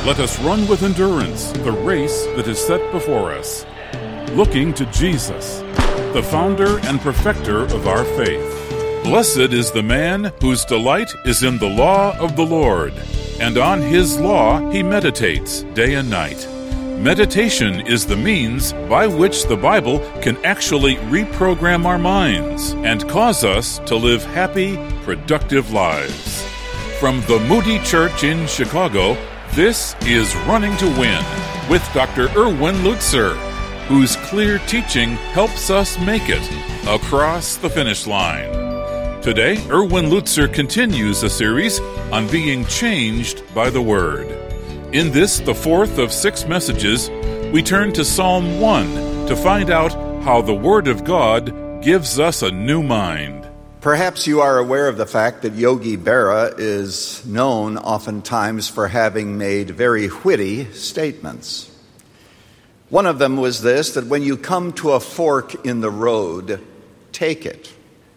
Let us run with endurance the race that is set before us, looking to Jesus, the founder and perfecter of our faith. Blessed is the man whose delight is in the law of the Lord, and on his law he meditates day and night. Meditation is the means by which the Bible can actually reprogram our minds and cause us to live happy, productive lives. From the Moody Church in Chicago, this is Running to Win with Dr. Erwin Lutzer, whose clear teaching helps us make it across the finish line. Today, Erwin Lutzer continues a series on being changed by the Word. In this, the fourth of 6 messages, we turn to Psalm 1 to find out how the Word of God gives us a new mind. Perhaps you are aware of the fact that Yogi Berra is known oftentimes for having made very witty statements. One of them was this, that when you come to a fork in the road, take it.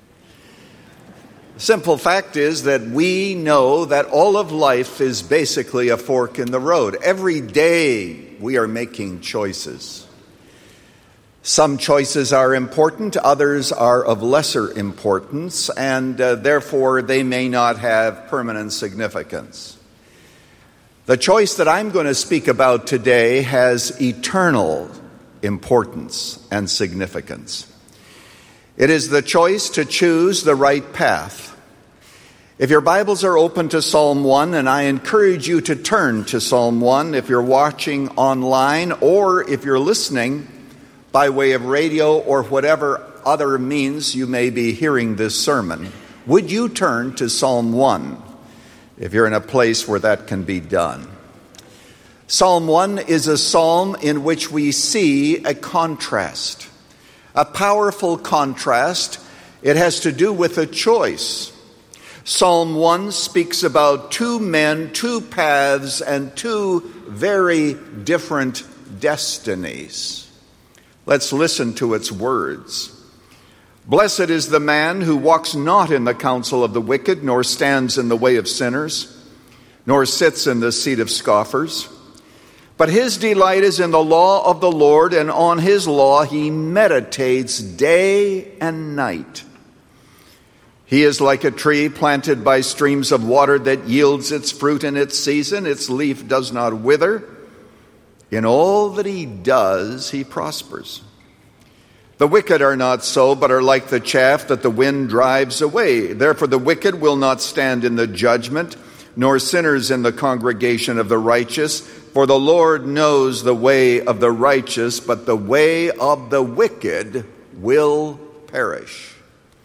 The simple fact is that we know that all of life is basically a fork in the road. Every day we are making choices. Some choices are important, others are of lesser importance, and therefore they may not have permanent significance. The choice that I'm going to speak about today has eternal importance and significance. It is the choice to choose the right path. If your Bibles are open to Psalm 1, and I encourage you to turn to Psalm 1 if you're watching online or if you're listening by way of radio or whatever other means you may be hearing this sermon, would you turn to Psalm 1 if you're in a place where that can be done? Psalm 1 is a psalm in which we see a contrast, a powerful contrast. It has to do with a choice. Psalm 1 speaks about 2 men, 2 paths, and 2 very different destinies. Let's listen to its words. Blessed is the man who walks not in the counsel of the wicked, nor stands in the way of sinners, nor sits in the seat of scoffers. But his delight is in the law of the Lord, and on his law he meditates day and night. He is like a tree planted by streams of water that yields its fruit in its season. Its leaf does not wither. In all that he does, he prospers. The wicked are not so, but are like the chaff that the wind drives away. Therefore the wicked will not stand in the judgment, nor sinners in the congregation of the righteous. For the Lord knows the way of the righteous, but the way of the wicked will perish.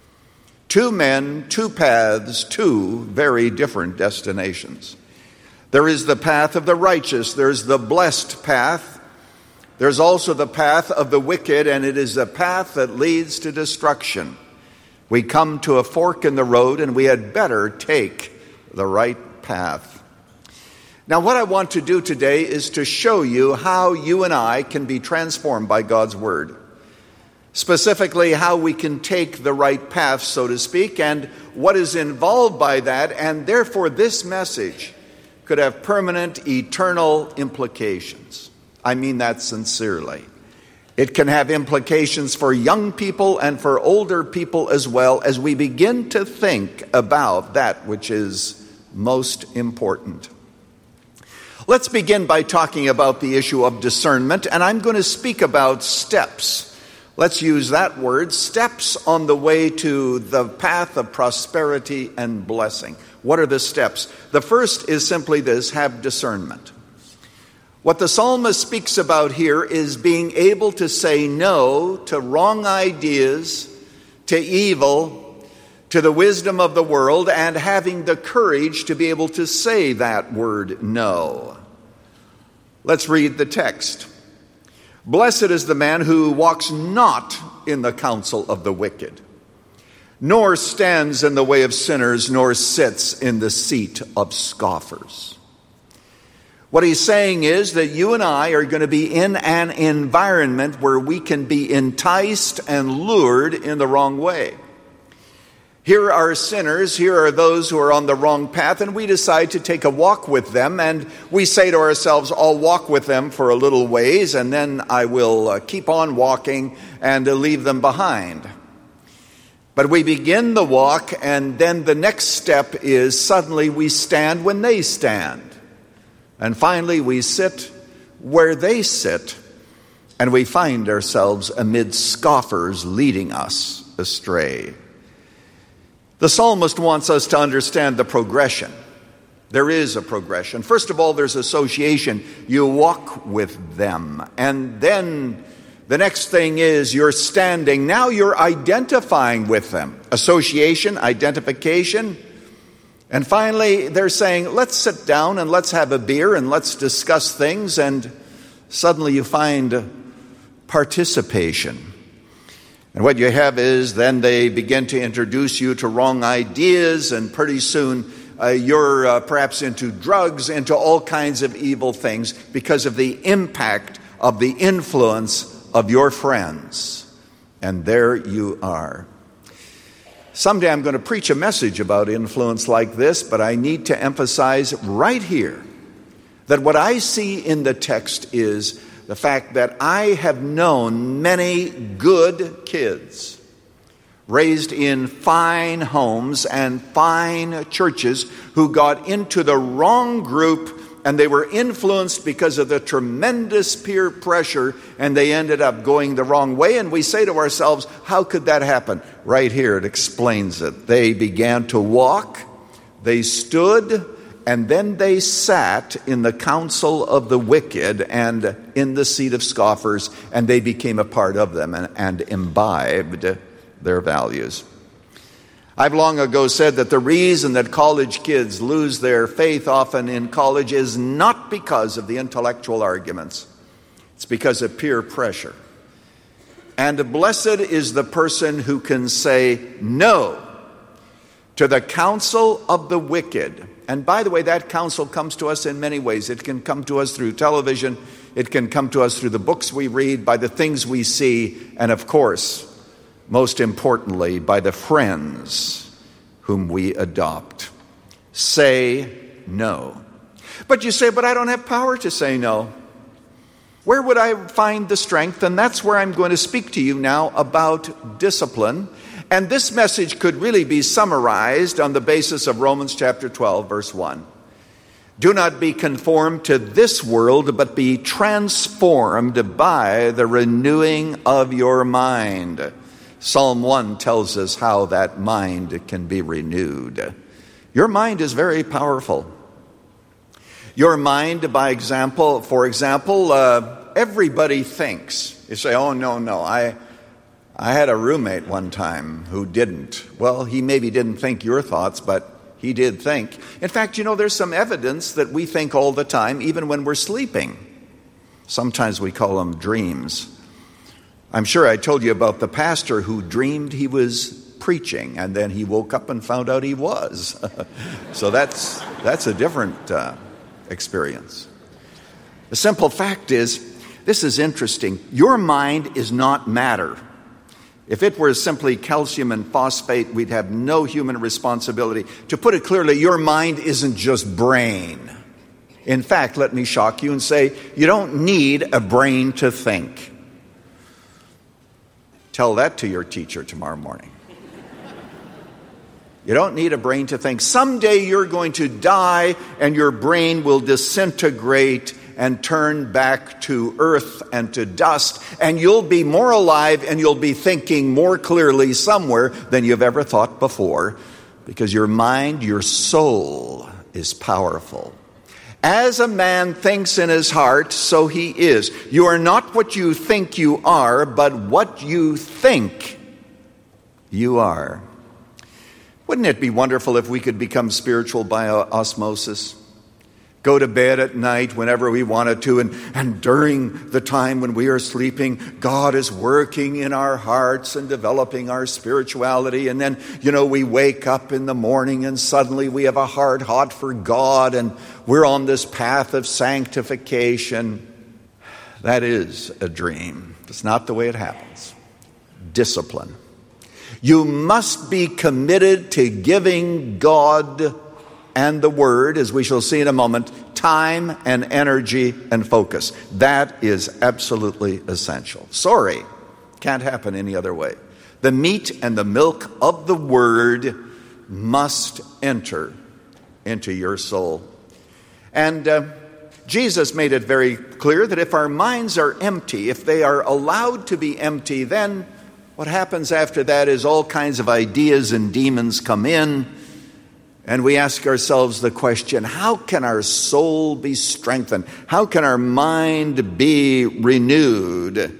2 men, 2 paths, 2 very different destinations. There is the path of the righteous. There's the blessed path. There's also the path of the wicked, and it is a path that leads to destruction. We come to a fork in the road, and we had better take the right path. Now, what I want to do today is to show you how you and I can be transformed by God's Word. Specifically, how we can take the right path, so to speak, and what is involved by that, and therefore this message could have permanent, eternal implications. I mean that sincerely. It can have implications for young people and for older people as well, as we begin to think about that which is most important. Let's begin by talking about the issue of discernment, and I'm going to speak about steps. Let's use that word, steps on the way to the path of prosperity and blessing. What are the steps? The first is simply this: have discernment. What the psalmist speaks about here is being able to say no to wrong ideas, to evil, to the wisdom of the world, and having the courage to be able to say that word no. Let's read the text. Blessed is the man who walks not in the counsel of the wicked, nor stands in the way of sinners, nor sits in the seat of scoffers. What he's saying is that you and I are going to be in an environment where we can be enticed and lured in the wrong way. Here are sinners, here are those who are on the wrong path, and we decide to take a walk with them, and we say to ourselves, I'll walk with them for a little ways, and then I will keep on walking and leave them behind. But we begin the walk, and then the next step is suddenly we stand when they stand. And finally we sit where they sit, and we find ourselves amid scoffers leading us astray. The psalmist wants us to understand the progression. There is a progression. First of all, there's association. You walk with them. And then the next thing is you're standing. Now you're identifying with them. Association, identification. And finally, they're saying, let's sit down and let's have a beer and let's discuss things. And suddenly you find participation. And what you have is then they begin to introduce you to wrong ideas, and pretty soon you're perhaps into drugs, into all kinds of evil things because of the impact of the influence of your friends. And there you are. Someday I'm going to preach a message about influence like this, but I need to emphasize right here that what I see in the text is the fact that I have known many good kids raised in fine homes and fine churches who got into the wrong group, and they were influenced because of the tremendous peer pressure, and they ended up going the wrong way. And we say to ourselves, how could that happen? Right here it explains it. They began to walk, they stood, and then they sat in the council of the wicked and in the seat of scoffers, and they became a part of them and imbibed their values. I've long ago said that the reason that college kids lose their faith often in college is not because of the intellectual arguments. It's because of peer pressure. And blessed is the person who can say no to the counsel of the wicked. And by the way, that counsel comes to us in many ways. It can come to us through television. It can come to us through the books we read, by the things we see, and of course, most importantly, by the friends whom we adopt. Say no. But you say, but I don't have power to say no. Where would I find the strength? And that's where I'm going to speak to you now about discipline. And this message could really be summarized on the basis of Romans chapter 12, verse 1. Do not be conformed to this world, but be transformed by the renewing of your mind. Psalm 1 tells us how that mind can be renewed. Your mind is very powerful. Your mind, for example, everybody thinks. You say, oh, no, I had a roommate one time who didn't. Well, he maybe didn't think your thoughts, but he did think. In fact, there's some evidence that we think all the time, even when we're sleeping. Sometimes we call them dreams. I'm sure I told you about the pastor who dreamed he was preaching, and then he woke up and found out he was. So that's a different experience. The simple fact is, this is interesting. Your mind is not matter. If it were simply calcium and phosphate, we'd have no human responsibility. To put it clearly, your mind isn't just brain. In fact, let me shock you and say, you don't need a brain to think. Tell that to your teacher tomorrow morning. You don't need a brain to think. Someday you're going to die and your brain will disintegrate and turn back to earth and to dust, and you'll be more alive and you'll be thinking more clearly somewhere than you've ever thought before, because your mind, your soul is powerful. As a man thinks in his heart, so he is. You are not what you think you are, but what you think you are. Wouldn't it be wonderful if we could become spiritual by osmosis? Go to bed at night whenever we wanted to, and during the time when we are sleeping, God is working in our hearts and developing our spirituality. And then, we wake up in the morning and suddenly we have a heart hot for God and we're on this path of sanctification. That is a dream. It's not the way it happens. Discipline. You must be committed to giving God and the Word, as we shall see in a moment, time and energy and focus. That is absolutely essential. Sorry, can't happen any other way. The meat and the milk of the Word must enter into your soul. And Jesus made it very clear that if our minds are empty, if they are allowed to be empty, then what happens after that is all kinds of ideas and demons come in, and we ask ourselves the question, how can our soul be strengthened? How can our mind be renewed?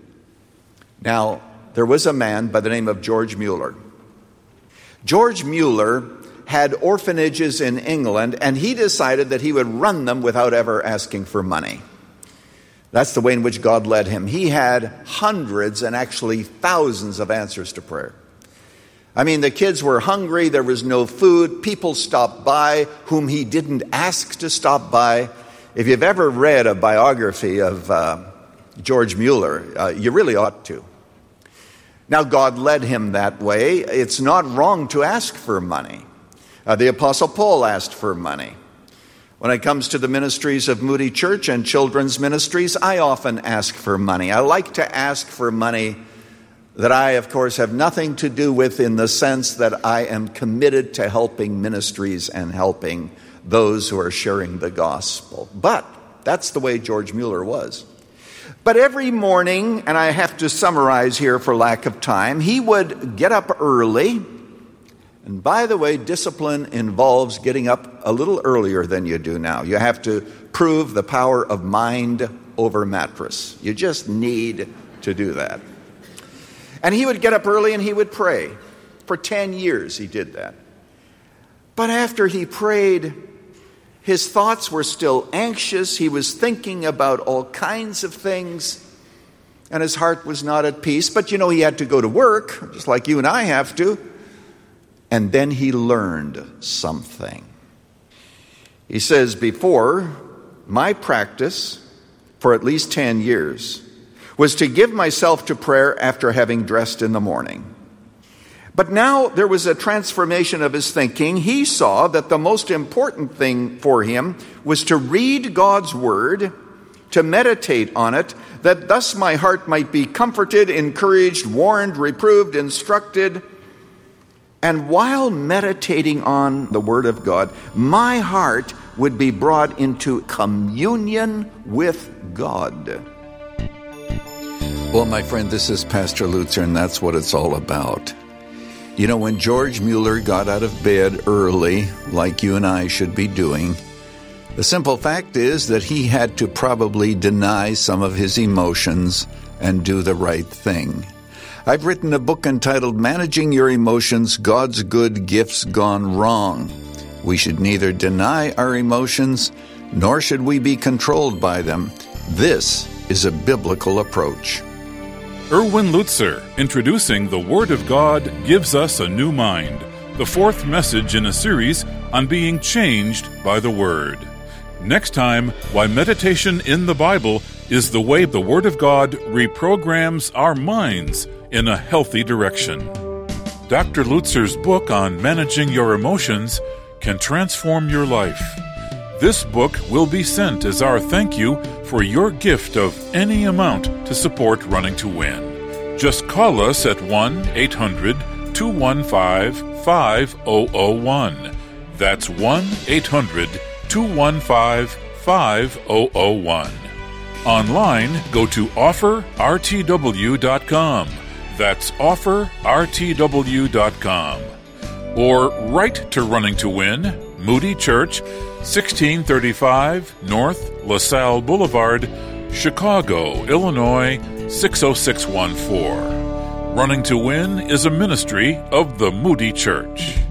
Now, there was a man by the name of George Mueller. George Mueller had orphanages in England, and he decided that he would run them without ever asking for money. That's the way in which God led him. He had hundreds and actually thousands of answers to prayer. I mean, the kids were hungry, there was no food, people stopped by whom he didn't ask to stop by. If you've ever read a biography of George Mueller, you really ought to. Now, God led him that way. It's not wrong to ask for money. The Apostle Paul asked for money. When it comes to the ministries of Moody Church and children's ministries, I often ask for money. I like to ask for money that I, of course, have nothing to do with, in the sense that I am committed to helping ministries and helping those who are sharing the gospel. But that's the way George Mueller was. But every morning, and I have to summarize here for lack of time, he would get up early. And by the way, discipline involves getting up a little earlier than you do now. You have to prove the power of mind over mattress. You just need to do that. And he would get up early and he would pray. For 10 years he did that. But after he prayed, his thoughts were still anxious. He was thinking about all kinds of things, and his heart was not at peace. But you know, he had to go to work, just like you and I have to. And then he learned something. He says, before, my practice for at least 10 years was to give myself to prayer after having dressed in the morning. But now there was a transformation of his thinking. He saw that the most important thing for him was to read God's Word, to meditate on it, that thus my heart might be comforted, encouraged, warned, reproved, instructed. And while meditating on the Word of God, my heart would be brought into communion with God. Well, my friend, this is Pastor Lutzer, and that's what it's all about. You know, when George Mueller got out of bed early, like you and I should be doing, the simple fact is that he had to probably deny some of his emotions and do the right thing. I've written a book entitled Managing Your Emotions, God's Good Gifts Gone Wrong. We should neither deny our emotions, nor should we be controlled by them. This is a biblical approach. Erwin Lutzer, introducing The Word of God Gives Us a New Mind, the fourth message in a series on being changed by the Word. Next time, why meditation in the Bible is the way the Word of God reprograms our minds in a healthy direction. Dr. Lutzer's book on managing your emotions can transform your life. This book will be sent as our thank you for your gift of any amount to support Running to Win. Just call us at 1-800-215-5001. That's 1-800-215-5001. Online, go to offerrtw.com. That's offerrtw.com. Or write to Running to Win, Moody Church, 1635 North LaSalle Boulevard, Chicago, Illinois, 60614. Running to Win is a ministry of the Moody Church.